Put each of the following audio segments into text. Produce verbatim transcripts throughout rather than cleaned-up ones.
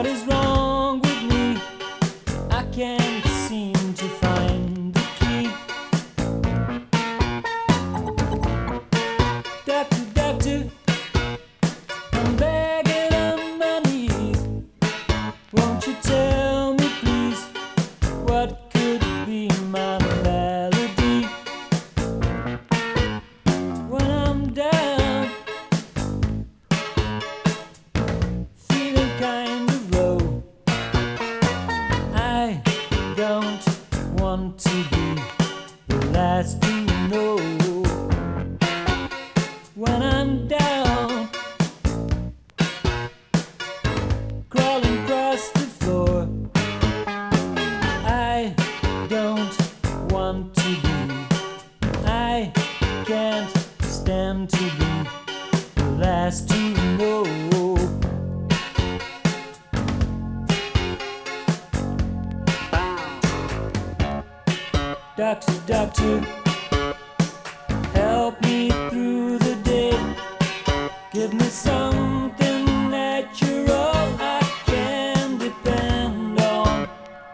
What is wrong with me? I can't seem to find the key. Doctor, doctor, I'm begging on my knees. Won't you tell me please, what could be my malady? When I'm down, feeling kind of low, I don't want to be the last to know. When I'm down, crawling across the floor, I don't want to be, I can't stand to be the last to know. Doctor, doctor, help me through the day. Give me something natural I can depend on.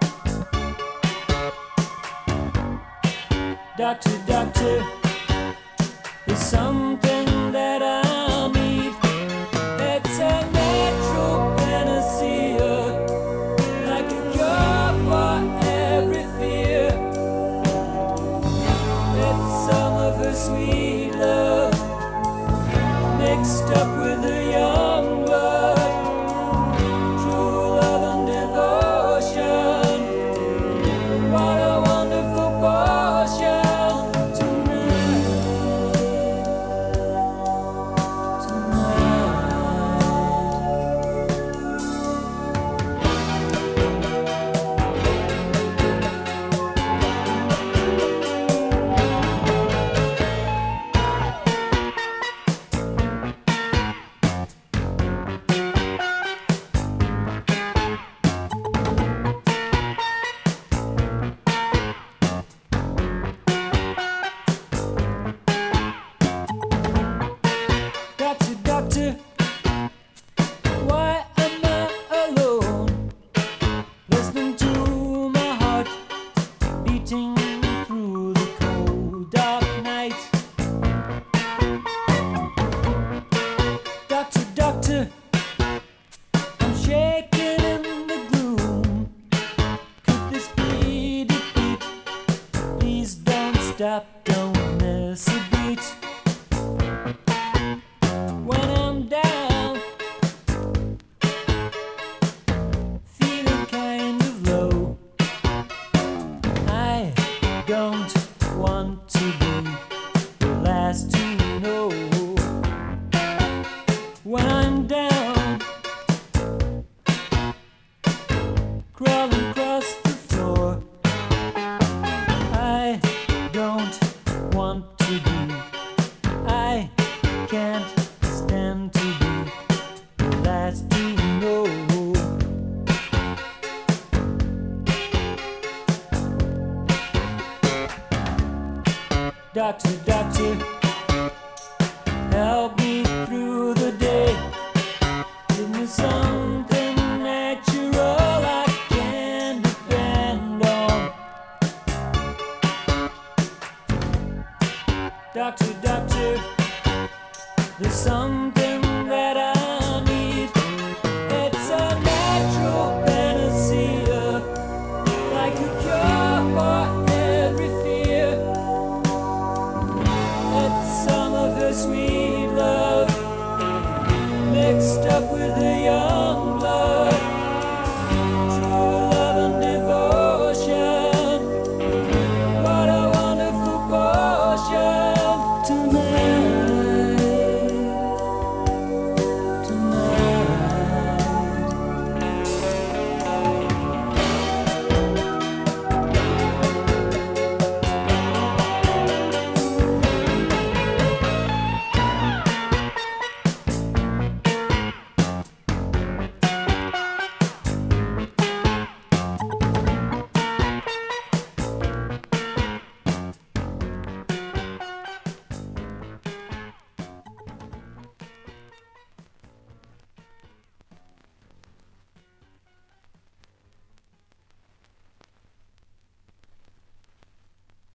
Doctor, doctor, there's something that I need. It's a natural panacea, like a cure for every fear. It's some of her sweet love mixed up with a young blood, true love and devotion. What a wonderful portion tonight, tonight. Doctor, doctor, why am I alone? Listening to my heart beating through the cold dark night. Doctor, doctor, I'm shaking in the gloom. Could this be defeat? Please don't stop, don't miss a beat. When I'm down, feeling kind of low, I don't want to be the last to know. When I'm down, crawling across the floor, I don't want to be, I can't stand to be the last to know. Doctor, doctor, help me through the day. Give me something